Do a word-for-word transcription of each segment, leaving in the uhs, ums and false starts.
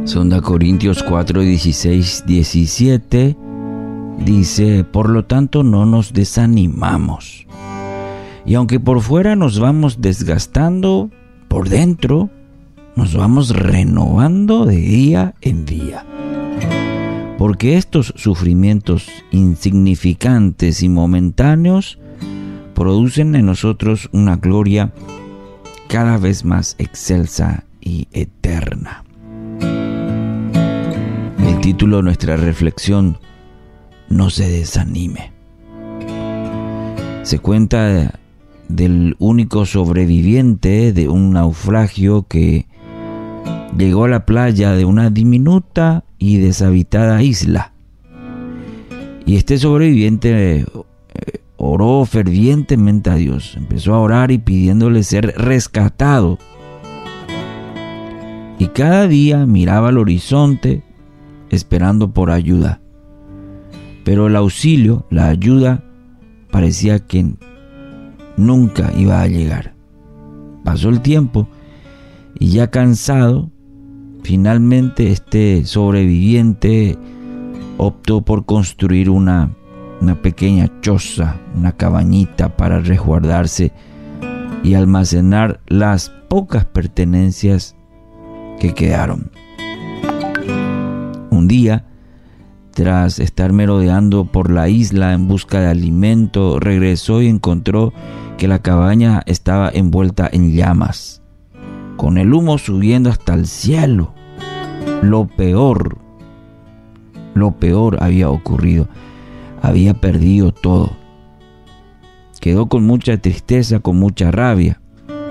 Segunda Corintios cuatro, dieciséis, diecisiete dice: por lo tanto no nos desanimamos. Y aunque por fuera nos vamos desgastando, por dentro nos vamos renovando de día en día. Porque estos sufrimientos insignificantes y momentáneos producen en nosotros una gloria cada vez más excelsa y eterna. El título de nuestra reflexión: no se desanime. Se cuenta del único sobreviviente de un naufragio que llegó a la playa de una diminuta y deshabitada isla. Y este sobreviviente oró fervientemente a Dios. Empezó a orar y pidiéndole ser rescatado. Y cada día miraba al horizonte esperando por ayuda. Pero el auxilio, la ayuda, parecía que nunca iba a llegar. Pasó el tiempo y ya cansado, finalmente este sobreviviente optó por construir una, una pequeña choza, una cabañita para resguardarse y almacenar las pocas pertenencias que quedaron. Un día, tras estar merodeando por la isla en busca de alimento, regresó y encontró que la cabaña estaba envuelta en llamas, con el humo subiendo hasta el cielo. Lo peor, lo peor había ocurrido. Había perdido todo. Quedó con mucha tristeza, con mucha rabia.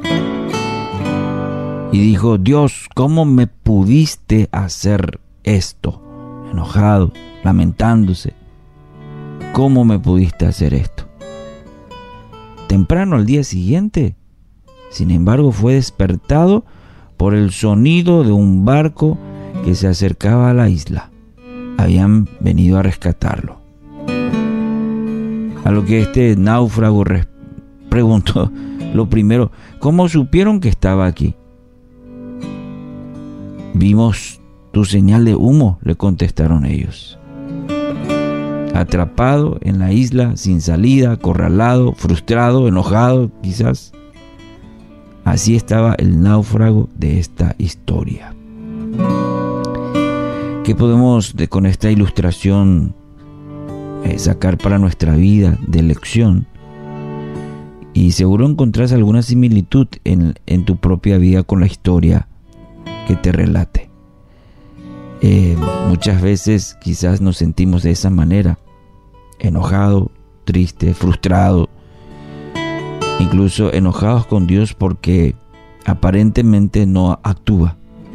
Y dijo: Dios, ¿cómo me pudiste hacer esto? Enojado, lamentándose. ¿Cómo me pudiste hacer esto? Temprano al día siguiente, sin embargo, fue despertado por el sonido de un barco que se acercaba a la isla. Habían venido a rescatarlo. A lo que este náufrago res- preguntó lo primero: ¿cómo supieron que estaba aquí? Vimos tu señal de humo, le contestaron ellos. Atrapado en la isla, sin salida, acorralado, frustrado, enojado, quizás. Así estaba el náufrago de esta historia. ¿Qué podemos de, con esta ilustración eh, sacar para nuestra vida de lección? Y seguro encontrás alguna similitud en, en tu propia vida con la historia que te relate. Eh, muchas veces quizás nos sentimos de esa manera, enojado, triste, frustrado, incluso enojados con Dios porque aparentemente no actúa.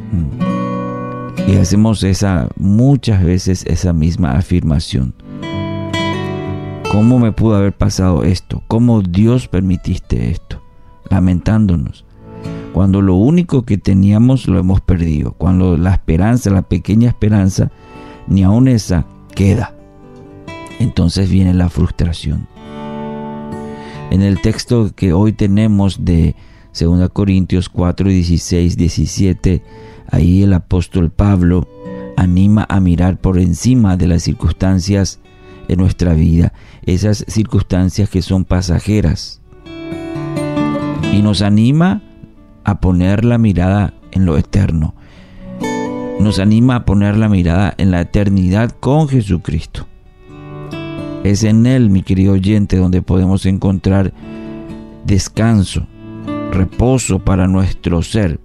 Y hacemos esa muchas veces esa misma afirmación: ¿cómo me pudo haber pasado esto? ¿Cómo Dios permitiste esto? Lamentándonos, cuando lo único que teníamos lo hemos perdido, cuando la esperanza, la pequeña esperanza, ni aún esa queda. Entonces viene la frustración. En el texto que hoy tenemos de Segunda Corintios cuatro, dieciséis, diecisiete, ahí el apóstol Pablo anima a mirar por encima de las circunstancias en nuestra vida, esas circunstancias que son pasajeras, y nos anima a poner la mirada en lo eterno. Nos anima a poner la mirada en la eternidad con Jesucristo. Es en Él, mi querido oyente, donde podemos encontrar descanso, reposo para nuestro ser.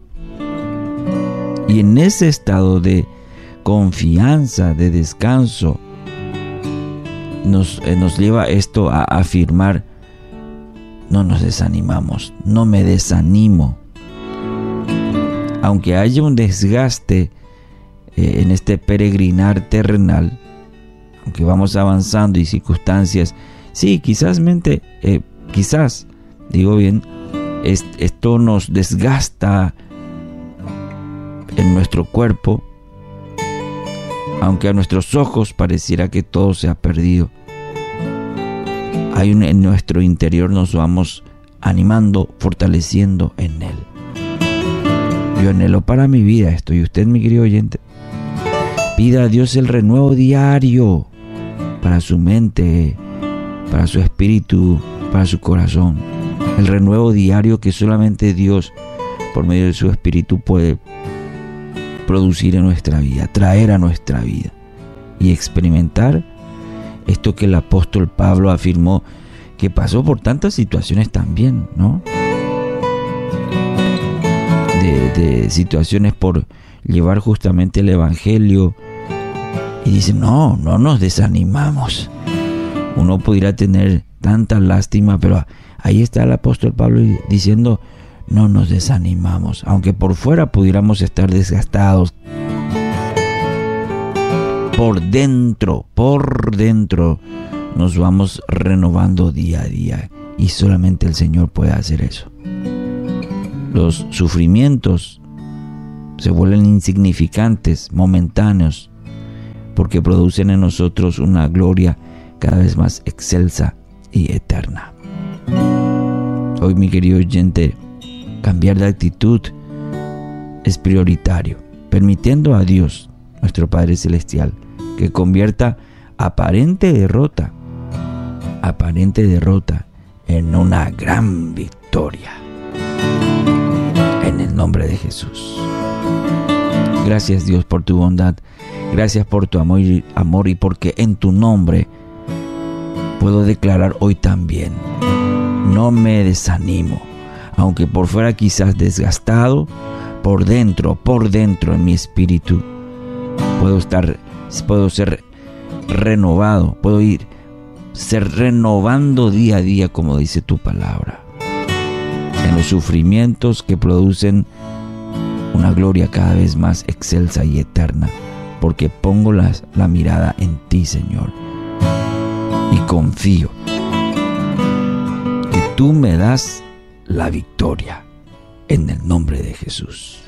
Y en ese estado de confianza, de descanso, nos, eh, nos lleva esto a afirmar: no nos desanimamos, no me desanimo. Aunque haya un desgaste eh, en este peregrinar terrenal, aunque vamos avanzando y circunstancias, sí, quizás mente, eh, quizás, digo bien, es, esto nos desgasta en nuestro cuerpo, aunque a nuestros ojos pareciera que todo se ha perdido. Hay un, en nuestro interior nos vamos animando, fortaleciendo en Él. Yo anhelo para mi vida esto, y usted, mi querido oyente, Pida a Dios el renuevo diario para su mente, para su espíritu, para su corazón. El renuevo diario que solamente Dios, por medio de su espíritu, puede producir en nuestra vida, traer a nuestra vida y experimentar esto que el apóstol Pablo afirmó, que pasó por tantas situaciones también, ¿no? De, de situaciones por llevar justamente el evangelio, y dice, no, no nos desanimamos. Uno pudiera tener tanta lástima, pero ahí está el apóstol Pablo diciendo, no nos desanimamos, aunque por fuera pudiéramos estar desgastados. Por dentro, por dentro nos vamos renovando día a día, y solamente el Señor puede hacer eso. Los sufrimientos se vuelven insignificantes, momentáneos, porque producen en nosotros una gloria cada vez más excelsa y eterna. Hoy, mi querido oyente, cambiar de actitud es prioritario, permitiendo a Dios, nuestro Padre Celestial, que convierta aparente derrota, aparente derrota en una gran victoria. En el nombre de Jesús. Gracias, Dios, por tu bondad. Gracias por tu amor y, amor y porque en tu nombre puedo declarar hoy también, no me desanimo, aunque por fuera quizás desgastado, por dentro, por dentro en mi espíritu, puedo estar, puedo ser renovado, puedo ir, ser renovando día a día, como dice tu palabra, en los sufrimientos que producen una gloria cada vez más excelsa y eterna, porque pongo la, la mirada en ti, Señor, y confío que tú me das la victoria en el nombre de Jesús.